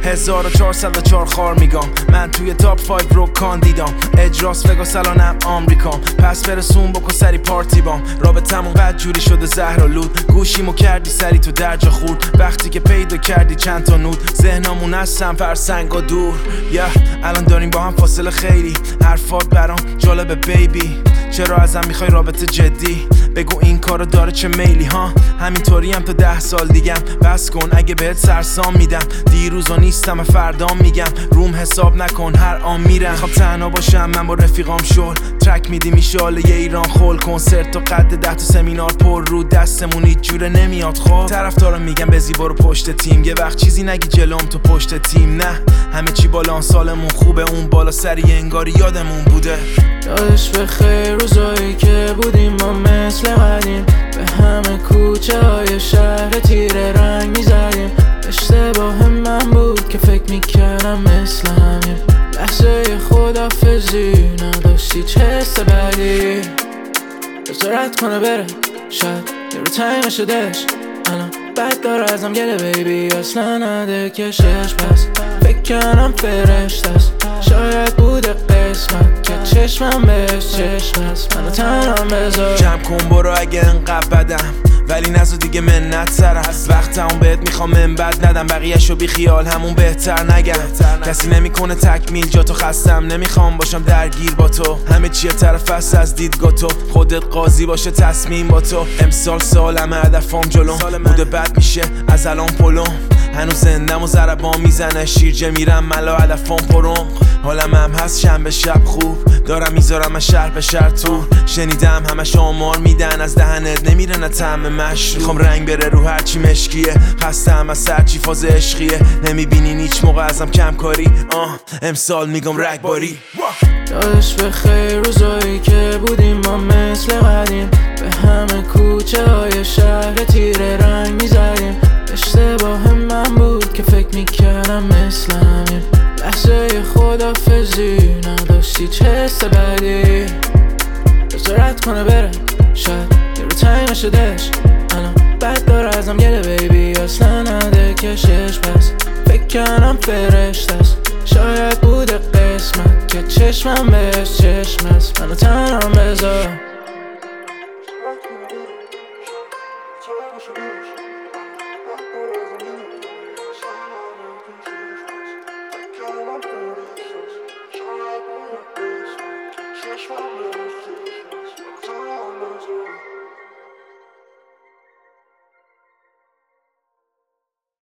1404 خار میگم من توی تاپ 5 رو کاندیدام اجراس وگاس الانم آمریکام پس برسون بکن سری پارتی بام رابطمون بد جوری شده زهرآلود گوشیمو کردی سری تو درجا خورد وقتی که پیدا کردی چند تا نود ذهنمون از سم فرسنگا دور الان داریم با هم فاصله خیلی حرفات برام جالبه بیبی چرا ازم میخوای رابطه جدی بگو این کارو داره چه میلی ها همینطوری هم تا 10 سال دیگم بس کن اگه بهت سرسام میدم دیروزا نیستم و فردا میگم روم حساب نکن هر آن میرم میخوام تنها باشم من با رفیقام شل ترک میدی میشاله یه ایران خول کنسرت تو قد 10 تا سمینار پر رو دستمون هیچ جوره نمیاد خب طرفدارا میگم بزی برو پشت تیم یه وقت چیزی نگی جلوم تو پشت تیم نه همه چی بالا سالمون خوبه اون بالا سری انگاری یادمون بوده یادش بخیر روزایی که بودیم ما مثل قدیم به همه کوچه های شهر تیره رنگ میزدیم اشتباه من بود که فکر میکردم مثل همیم لحظه خدافزی نداشتی چه حس بدی بذارت کنه بره شاید یه رو تایمش دلش الان بد داره ازم گله بیبی اصلا نده کشش پس فکر کنم فرشت است شاید بوده قسمت که چشمم بهش چشم است منو تنها بذار جمع کن برو اگه انقدر بدم ولی نزو دیگه منت سر هست وقتمون بهت میخوام من بد ندم بقیه‌شو بی خیال همون بهتر نگم کسی نمیکنه تکمیل جا تو خستم نمیخوام باشم درگیر با تو همه چیه طرف است از دیدگاه تو خودت قاضی باشه تصمیم با تو امسال سالم هدفم جلوم بوده بد میشه از الان پلوم هنوز زندم و ضربان میزنه شیرجه میرم ملا هدفم پرم حالم هم هست شنبه شب خوب دارم میذارم از شهر به شهر تو شنیدم همش آمار میدن از دهنت نمیره نه طعم مشروب میخوام رنگ بره رو هرچی مشکیه خستم از سرچی فاز عشقیه نمیبینین هیچ موقع ازم کم کاری امسال میگم رگباری یادش بخیر روزایی که بودیم ما مثل قدیم به همه کوچه های شهر تیره رنگ میزدیم اشتباه من بود که فکر میکردم مثل همیم لحظه خدافزی نداشتی چه حس بدی بذارت کنه بره شاید یه رو تایمش دلش الان بد داره ازم گله بیبی اصلا نده کشش پس فکر کنم فرشت است شاید بوده قسمت که چشمم بهش چشم است منو تنها بذار Just one minute.